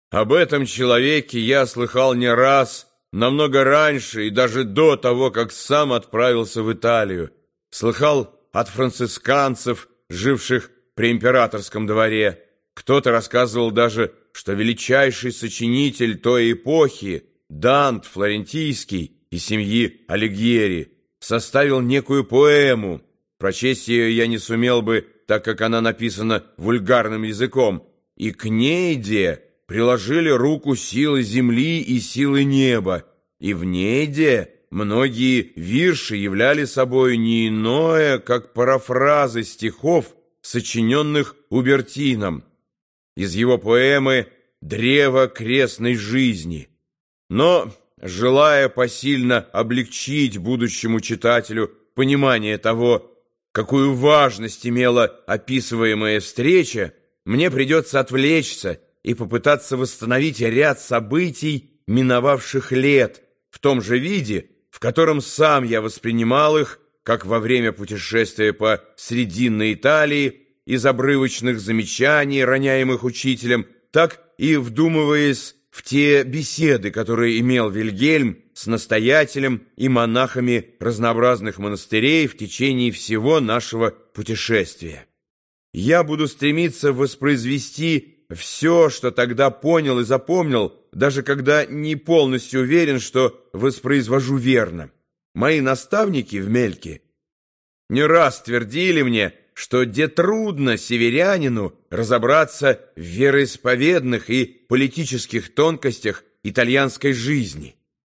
Об этом человеке я слыхал не раз, намного раньше и даже до того, как сам отправился в Италию. Слыхал от францисканцев, живших при императорском дворе. Кто-то рассказывал даже, что величайший сочинитель той эпохи, Дант Флорентийский из семьи Алигьери, составил некую поэму. Прочесть ее я не сумел бы, так как она написана вульгарным языком, и к нейде приложили руку силы земли и силы неба, и в нейде многие вирши являли собой не иное, как парафразы стихов, сочиненных Убертином из его поэмы «Древо крестной жизни». Но, желая посильно облегчить будущему читателю понимание того, какую важность имела описываемая встреча, мне придется отвлечься и попытаться восстановить ряд событий миновавших лет в том же виде, в котором сам я воспринимал их, как во время путешествия по Срединной Италии, из обрывочных замечаний, роняемых учителем, так и вдумываясь в те беседы, которые имел Вильгельм с настоятелем и монахами разнообразных монастырей в течение всего нашего путешествия. Я буду стремиться воспроизвести все, что тогда понял и запомнил, даже когда не полностью уверен, что воспроизвожу верно. Мои наставники в Мельке не раз твердили мне, что де трудно северянину разобраться в вероисповедных и политических тонкостях итальянской жизни.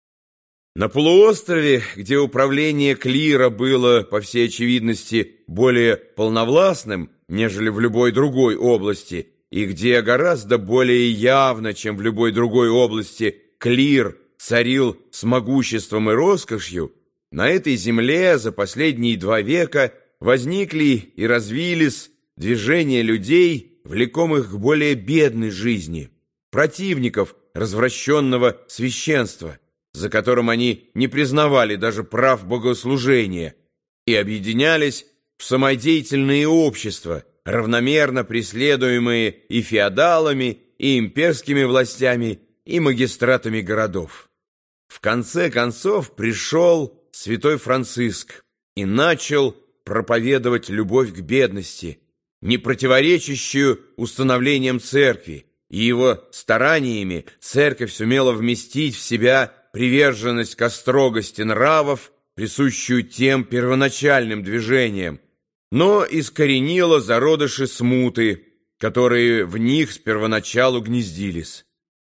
На полуострове, где управление клира было, по всей очевидности, более полновластным, нежели в любой другой области, и где гораздо более явно, чем в любой другой области, клир царил с могуществом и роскошью, на этой земле за последние 2 века возникли и развились движения людей, влекомых к более бедной жизни, противников развращенного священства, за которым они не признавали даже прав богослужения, и объединялись в самодеятельные общества, равномерно преследуемые и феодалами, и имперскими властями, и магистратами городов. В конце концов пришел святой Франциск и начал проповедовать любовь к бедности, не противоречащую установлениям церкви, и его стараниями церковь сумела вместить в себя приверженность ко строгости нравов, присущую тем первоначальным движениям, но искоренила зародыши смуты, которые в них с первоначалу гнездились.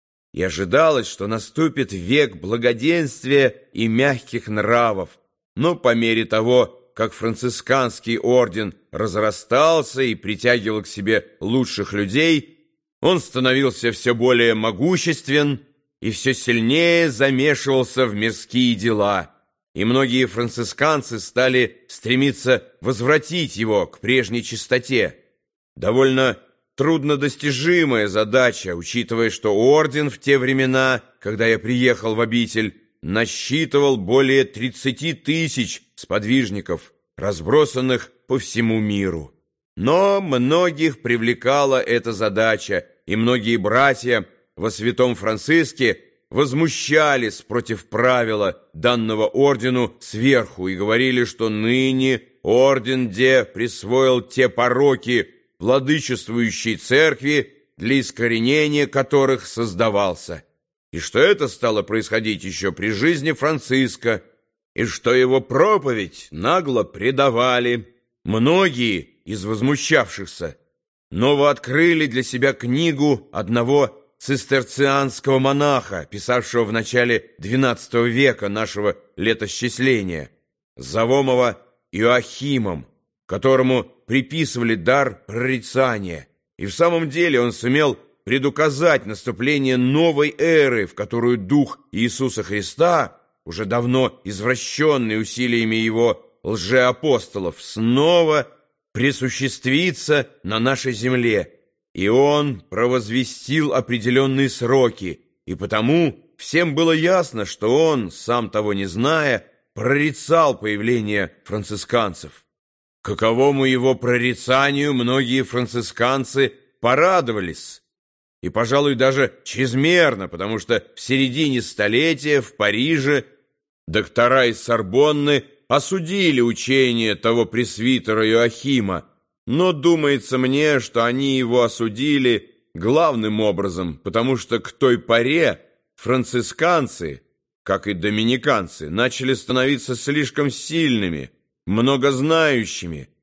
И ожидалось, что наступит век благоденствия и мягких нравов, но по мере того, как францисканский орден разрастался и притягивал к себе лучших людей, он становился все более могуществен и все сильнее замешивался в мирские дела, и многие францисканцы стали стремиться возвратить его к прежней чистоте. Довольно труднодостижимая задача, учитывая, что орден в те времена, когда я приехал в обитель, насчитывал более 30 тысяч сподвижников, разбросанных по всему миру. Но многих привлекала эта задача, и многие братья во святом Франциске возмущались против правила, данного ордену сверху, и говорили, что ныне орден де присвоил те пороки владычествующей церкви, для искоренения которых создавался, и что это стало происходить еще при жизни Франциска, и что его проповедь нагло предавали. Многие из возмущавшихся новооткрыли для себя книгу одного цистерцианского монаха, писавшего в начале XII века нашего летосчисления, зовомого Иоахимом, которому приписывали дар прорицания, и в самом деле он сумел предуказать наступление новой эры, в которую дух Иисуса Христа, уже давно извращенный усилиями его лжеапостолов, снова присуществится на нашей земле, и он провозвестил определенные сроки, и потому всем было ясно, что он, сам того не зная, прорицал появление францисканцев. Каковому его прорицанию многие францисканцы порадовались, и, пожалуй, даже чрезмерно, потому что в середине столетия в Париже доктора из Сорбонны осудили учение того пресвитера Иоахима, но думается мне, что они его осудили главным образом, потому что к той поре францисканцы, как и доминиканцы, начали становиться слишком сильными, многознающими